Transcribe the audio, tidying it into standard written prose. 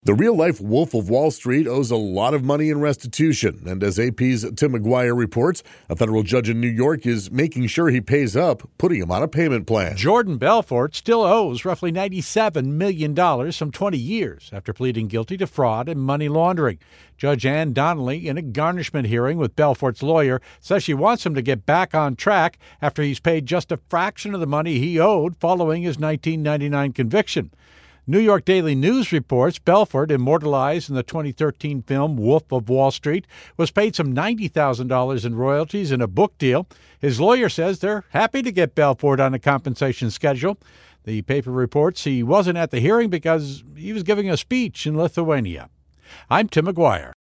The real-life Wolf of Wall Street owes a lot of money in restitution, and as AP's Tim McGuire reports, a federal judge in New York is making sure he pays up, putting him on a payment plan. Jordan Belfort still owes roughly $97 million from 20 years after pleading guilty to fraud and money laundering. Judge Ann Donnelly, in a garnishment hearing with Belfort's lawyer, says she wants him to get back on track after he's paid just a fraction of the money he owed following his 1999 conviction. New York Daily News reports Belfort, immortalized in the 2013 film Wolf of Wall Street, was paid some $90,000 in royalties in a book deal. His lawyer says they're happy to get Belfort on a compensation schedule. The paper reports he wasn't at the hearing because he was giving a speech in Lithuania. I'm Tim McGuire.